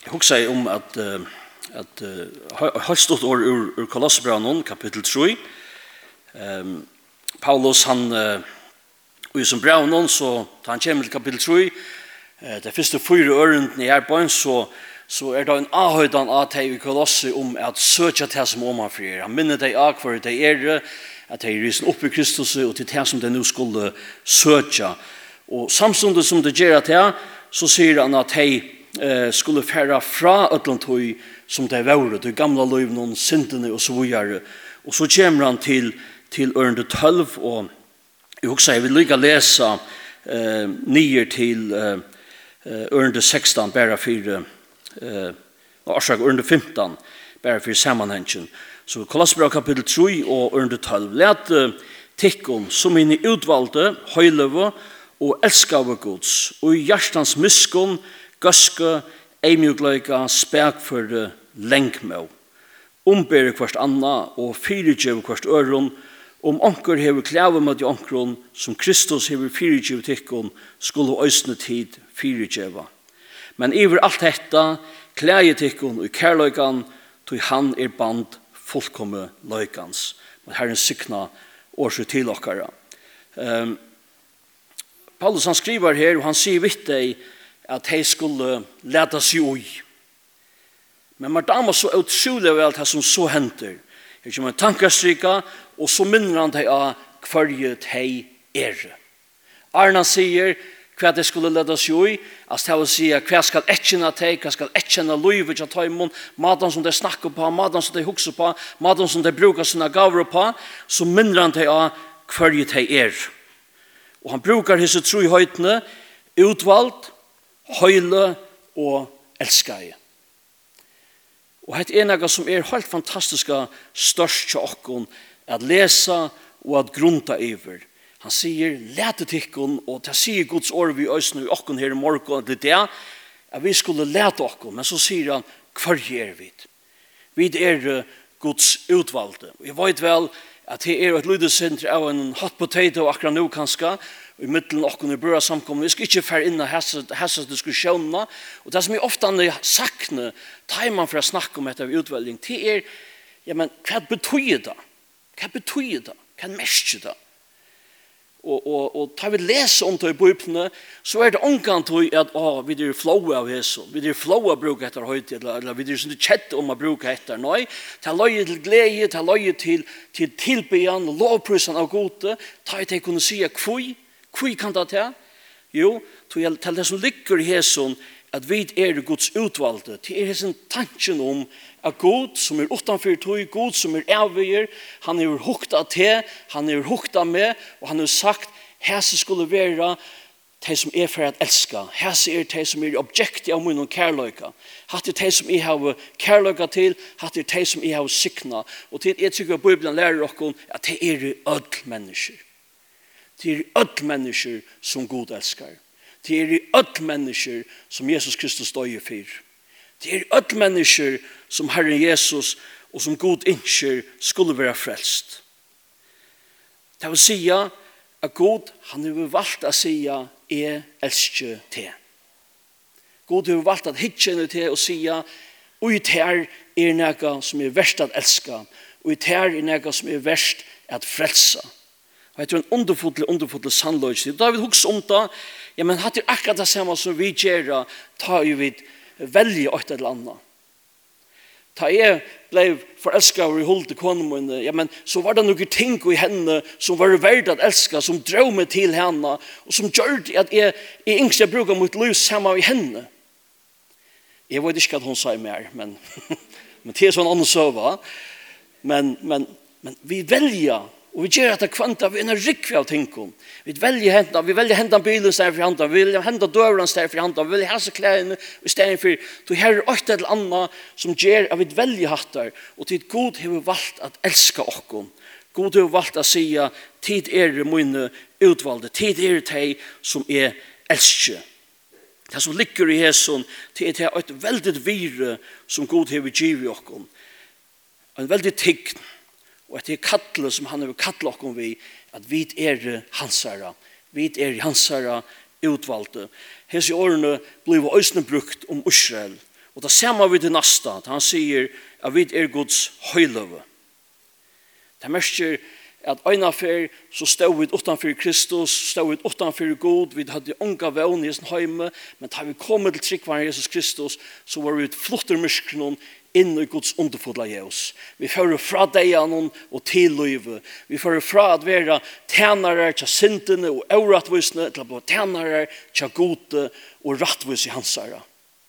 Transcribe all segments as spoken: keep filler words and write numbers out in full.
Jeg husker om at, uh, at uh, har stått år ur, ur Kolosserbrevet kapitel tre. Um, Paulus, han, uh, og som brev noen, så tar han kommer til kapitel tre, uh, det første fire ørenden i arbeid, så, så er det en avhøyden av deg i Kolosse om at søke til som omanfrir. Han minner deg av hva det er, at de er risen opp i Kristus, og til det som de nå skulle søke. Og samtidig som det gjør at det, så sier han at de eh, skulle fære fra Øtlantøy som de var, de gamle liv, noen syndene og så videre. Og så kommer han til, til ørende tølv, og jeg husker jeg vil lykke lese eh, nye til eh, ørende seksten, bare for eh, årsak ørende femten, bare for sammenhengen. Så Kolosserbrevet kapitel tre og ørende tølv. Let uh, tikkum som inn i utvalgte, høyløve og elskave gods, og i hjertens miskunn, gøske, eimjugløyga, spekføre, lengmø. Ombere hvert anna og fyrirgjøve hvert øron, om onker hever klæve med de onkron, som Kristus hever fyrirgjøve tikkum, skulle øysne tid fyrirgjøve. Men iver alt detta, klæje tikkum og kærløygan, tog han er band fullkomme løykans. Men Herren sykna årsø til okkara. Um, Paulus han skriver her, og han sier vidt deg at de skulle leta seg ui. Men man damer så utrolig vel det som så henter. Her kommer en tankestrykka, og så minner han deg av hver de er. Arna sier hva de skulle leta seg ui, altså det vil si hva skal etkjenne deg, hva skal etkjenne livet til tøymon, maten som de snakker på, maten som de hukser på, maten som de bruker sine gaver på, så minner han deg av hver de er. Og han brukar hese tro i høytene, utvalgt, høyle og elskage. Og dette er noe som er helt fantastiske størst til okken, at lese og at grunta iver. Han sier, lete tikkun, og det sier Guds ord vi øsne i okken her i morgen, det er at vi skulle lete okken, men så sier han, hver er vi? Vi er Guds utvalgte. Vi vet vel at det er et lydesenter av en hot potato akkurat nå kanskje, i middelen okken i brød samkommet. Vi skal ikke fære inn av hese diskusjonene. Og det som jeg ofte har sakne, tar man for å snakke om etter utvelging, det er, ja, men hva betyr det? Hva betyr det? Hva merker det? Og, og, og tar vi lese om det i bøypene, så er det omkant at å, vi er flowe av hese, vi er flowe av bruk etter høyt, eller, eller vi er sånn kjett om å bruke etter. Nei, ta løye til glede, ta løye til, til tilbyan, lovprisen av gode, ta i til å kunne si kvøy, kvøy kan det til? Jo, til det som ligger i hesen, at vi er Guds utvalgte, til er hesen tanken om at Gud som er utenfor tog, Gud som er avveier, han er hukta til, han er hukta med, og han har sagt, hese skulle være de som er for å elske, hese er de som er objektet av min og kærløyka, hatt er de som jeg har kærløyka til, hatt er de som jeg har sikna, og til jeg tykker at Bibelen lærer dere at det er ødel mennesker. Det er ødel mennesker som Gud elsker. Det er ødel mennesker som Jesus Kristus døye for. Det er ødel mennesker som Herren Jesus og som Gud innskjer skulle være frelst. Det vil si at Gud, han har valgt å si jeg elsker til. Gud har valgt å hittkjenne til og si og i ter er noe som er verst å elske, og i ter er noe som er verst å frelse. Og det er en underfulle, underfulle sannløsning. Da vil vi huske om det, ja, men hatt er akkurat det samme som vi gjør, ta jo vi velge et eller annet. Da jeg ble forelsket over i hulde konen, ja, men så var det noen ting i henne som var verdt å elske, som drøv meg til henne, og som gjør det at jeg, jeg yngst jeg bruker mitt liv sammen med henne. Jeg vet ikke hva hun sa mer, men, men det er sånn annen søva. Men, men, men vi velger, og vi gjør at det kvanta, vi er en rikve av tingene. Vi velger hentene, vi velger hentene bilen stedet for hentene, vi velger hentene døren stedet for hentene, vi velger hese klærne stedet for, du her er et eller annet som gjør at vi velger hatter, og til Gud har vi valgt at elske oss. Gud har valgt å si, tid er mine utvalgte, tid er de som er elsker. Det som ligger i hesen, det er et veldig vire som Gud har givet oss. En veldig tigg, og at det er kattle som han har kattle oss vi, at vi er hansara, vi er hansara utvalgte. Hese årene ble øysene brukt om Israel, Og det samme vi til nasta, han sier at vi er Guds høyløve. Det merker at øyne fer så stod vi utenfor Kristus, stod vi utenfor God, vi hadde unga vevn i sin heime, men da vi kom til tryggvaren Jesus Kristus, så var vi flotter myskene inn i Guds underfulla Jesus. Vi fører fra deianen og til livet. Vi fører fra at være tjenere til syndene og øretvisene, til å bli tjenere til gode og rettvis i hans herre.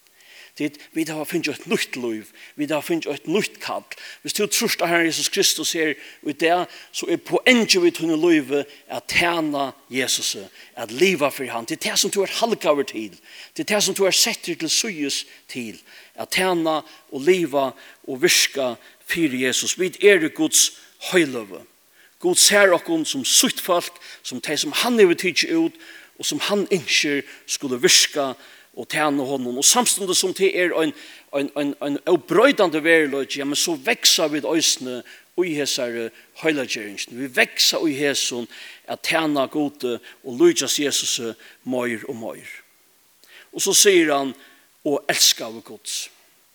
Vi har finnet et nytt liv. Vi har finnet et nytt kall. Hvis du tror at Herren Jesus Kristus er i det, så er poenget vi tunne livet at tjene Jesus, at leve for han. Det er det som du er halkaver til. Det er det som du er sett til syes til. At tjene og leve og virke for Jesus. Vi er Guds høyløve. God ser oss som sutt folk, som de som han er tidlig ut, og som han ikke skulle virke og tjene honom. Og samtidig som det er en, en, en, en obrøydende verløg, ja, men så vekser vi øysene og i hesere høylagjøringen. Vi vekser i hesson at tjene gode og lydes Jesus mer og mer. Og så sier han, og elsker av Guds.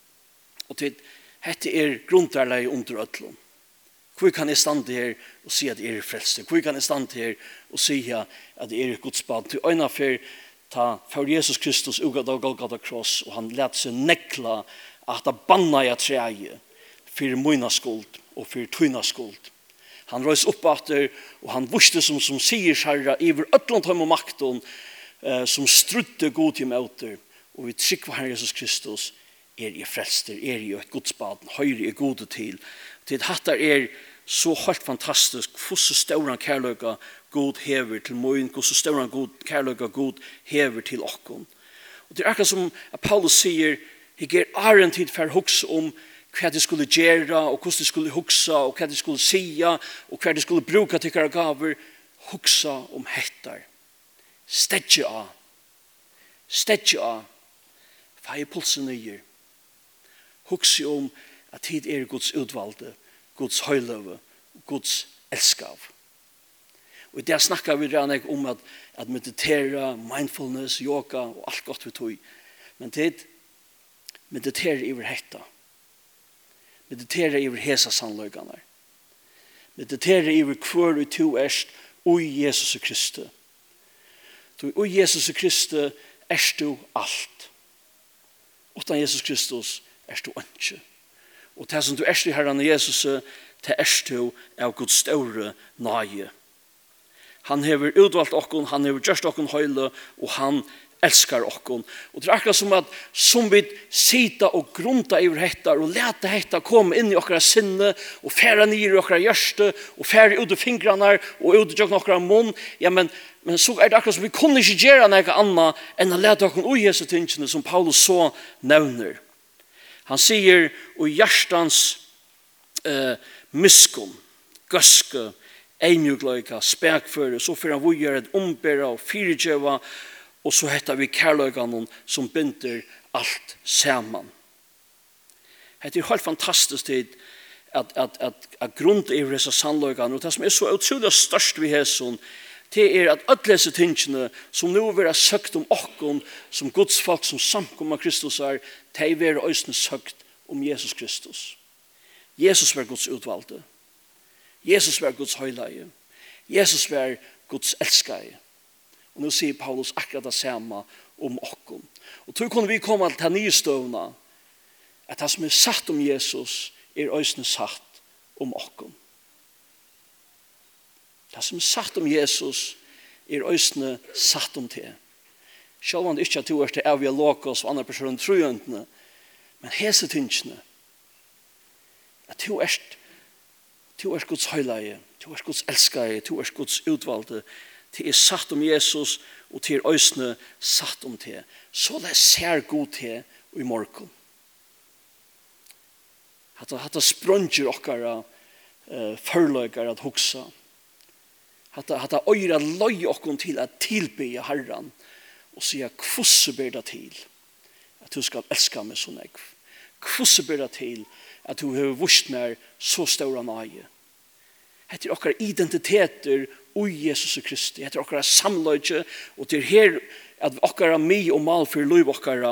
Og til, dette er grunnterleie under ødlom. Hvor kan jeg stande her og si at jeg er frelste? Hvor kan jeg stande her og si at jeg er Guds barn? Til øyne for ta for Jesus Kristus uga dag Golgata kross, og han lät seg nekla at han banna i treie for mina skuld og for tøyna skuld. Han røys opp etter, og han vuste som, som sier herra, iver øtland høym og makton, eh, som strudde god til møter, og vi trykker Herre Jesus Kristus, er i frelster, er i et godsbaden, høyre er gode til. Til hattar er så helt fantastisk, hvordan stauran kærløyga god hever til moin, hvordan stauran god kærløyga god hever til okkon. Og det er akkurat som Paulus sier, jeg er aren tid for å hukse om hva de skulle gjøre, og hvordan de skulle hukse, og hva de skulle sia, og hva de skulle bruka til hver gaver. Hukse om hettar. Stedje av. Stedje av. Fei pulsen nye. Hukse om at tid er Guds utvalde, Guds høyløve, Guds elskav. Og i det snakker vi redan om at, at meditere, mindfulness, yoga og alt godt vi tog. Men tid, meditere iver hetta. Meditere iver hesa sannløyganar. Meditere iver hver og to erst ui Jesus Kristi. Ui Jesus Kristi erst du alt. Utan Jesus Kristus erst du ikke. Og det som du erst i Herren Jesus, det erst du av Guds store nage. Han hever utvalgt okkon, han hever gjørst okkon høyle, og han elskar okkon. Og det er akkurat som at som vi sita og grunta i hettar, og leta hettar komme inn i okkara sinne, og færa nir i okkara hjørste, og færa ut i fingrarna, og ut i okkara munn, ja, men, men så er det akkurat som vi kunne ikke gjøre noe annet enn å leta okkon ui hese tingene som Paulus så nevner. Han sier, og hjertans eh, miskunn, gøske, eimjugløyka, spekføre, så får han vujer et ombera og fyrirgjøva, og så heter vi kærløyganen som binder alt saman. Det er helt fantastisk tid at, at, at, at grunn i disse sannløyganen, og det som er så utrolig størst ved hæsson, det er at alle tingene som nå vil ha søkt om okkon, som Guds folk, som samkommer Kristus er, de vil ha øyne søkt om Jesus Kristus. Jesus var Guds utvalgte. Jesus var Guds høyleie. Jesus var Guds elskaie. Og nå sier Paulus akkurat det samme om okkon. Og så kunne vi komme til nye støvna, at det som er satt om Jesus, er øyne satt om okkon. Det som er satt om Jesus er øysene satt om til. Selv om det ikke er to er til evige lokos og andre personer trojøntene, men hese tingene, at to er, to er Guds høyleie, to er Guds elskaie, to er Guds utvalgte, til er satt om Jesus og til er øysene satt om til. Så det ser god til i morgen. At det sprønger okkara uh, førløyker at hoksa. At det øyre løy okkon til at tilbe Herren og sier hvordan ber det til at du skal elske meg så negv. Hvordan ber det til at du har vist meg så stor nage. Det er okkar identiteter ui Jesus Kristi. Det er okkar samløyge, og det er her at okkar mi og mal for liv okkar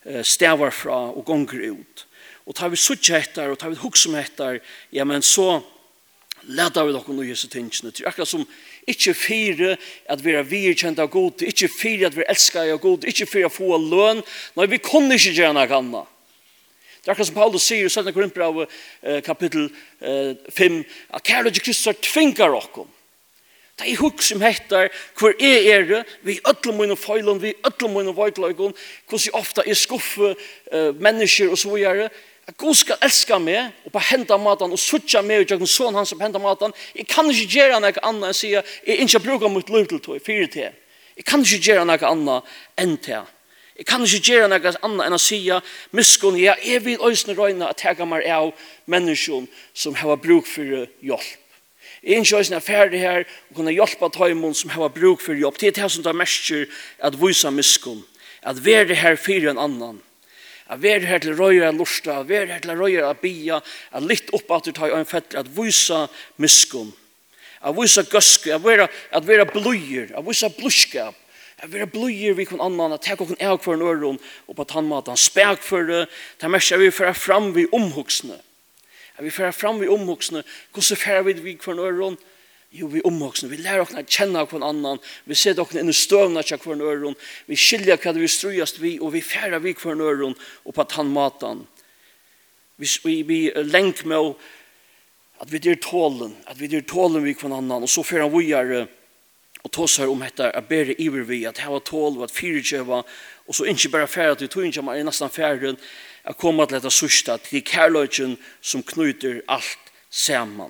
uh, stävar fra och gånger ut. Och tar vi suttja hettar och tar vi hugsa om hettar, ja men så leder vi dere noe i disse tingene. Det er akkurat som ikke fire at vi er virkjent av god, ikke fire at vi er elsket av god, ikke fire at vi får løn. Nei, vi kunne ikke gjøre noe annet. Det er akkurat som Paulus sier i syttende Korinthbrev eh, kapittel fem, at kærlighet til Kristus tvinger dere. Det er hugg som heter, hvor er er vi ødler mine feilen, vi ødler mine veitløygen, hvordan jeg ofte er skuffe uh, mennesker og så videre. At Gud skal elske meg og på hente maten og suttje meg og gjøre sånn han som hente maten. Jeg kan ikke gjøre noe annet enn å si jeg ikke bruker mitt liv til tog, fire til. Jeg kan ikke gjøre noe annet enn til. Jeg kan ikke gjøre noe annet enn å si miskunn, ja, jeg vil øyne røyne at jeg meg av mennesker som har bruk for hjelp. Jeg er ikke øyne ferdig her og kunne hjelpe tøymon som har bruk for hjelp. Det er det som tar mest at vise miskunn. At være her for en annen. At være her til å røyre lusta, at være her til å røyre bia, at litt opp at du tar en fettler, at vise miskunn. At vise gøske, at være, at være bløyer, at vise blodskap. At være bløyer vi kan annan, at ta kokken eik for en øron, og på tannmaten, spek for det, det er mest at vi fører fram vi omhugsene. At vi fører fram vi omhugsene, hvordan fører vi vi for en øron? Jo, vi omhugsene, vi lærer oss å kjenne av en annan, vi ser oss inn i støvna til for en øron, vi skiljer hva vi strøyast vi, og vi fører vi for en øron, og på tannmaten. Vi, vi, vi lenk med at vi dyr tålen, at vi dyr tålen vi for en annan, og så fører vi gjøre, og tåsar om dette, at bedre iver vi, at hava tål, og at fyrirkjøva, og så ikke bare færre til tog, men er nesten færre, at komme til dette sørste, til kærløyden som knyter alt sammen.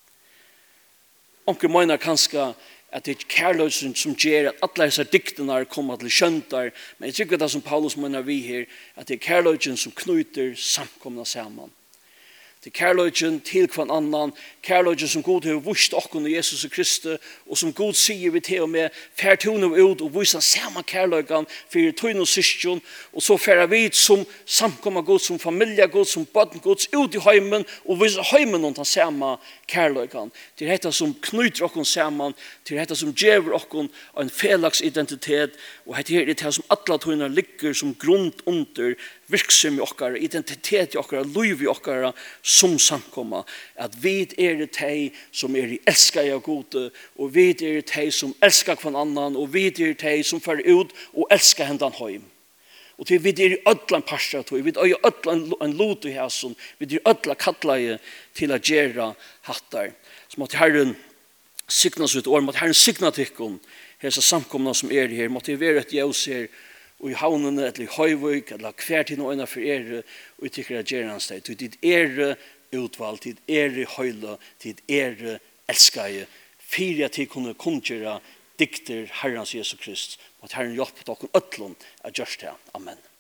Onker mener kanskje at det er kærløyden som gjør at alle disse diktene kommer til skjønter, men jeg tykker det som Paulus mener vi her, at det er kærløyden som knyter samkomna sammen. Til kærløyden til hver annan, kærløyden som Gud har vist okken i Jesus Kristus, og som Gud sier vi til og med, fær tonen ut og viser samme kærløyden for tøyne og syskjon, og så færer vi som samkommer Gud, som familie Gud, som bøtten Gud, ut i heimen, og viser heimen om den samme kærløyden. Til dette som knyter okken sammen, til dette som gjør okken en felags identitet, og dette er det som alle tøyne ligger som grunn under virksomhet i okkara, identitet i okkara, liv i okkara, som samkomma, at vi er det de som er elskar av gode, og vi er det de som elskar hver annan, og vi er det de som fører ut og elskar hendan heim. Og til vi er i ødlan parstra tog, vi er i ødlan en lot i hæsson, vi er i ødlan kattleie til å gjøre hattar. Så måtte Herren signa sitt år, måtte Herren signa tikkun, hese samkomna som er her, måtte være et jævs her, og i havnene, eller i høyvøk, eller hver til noen for er, og jeg tykker at gjør hans deg. Tid er utvalgt, tid er høyla, tid er elskede. Fire til kunne kunngjøre dikter Herrens Jesus Krist. Måtte Herren hjelpe dere øtlån at gjørst det. Amen.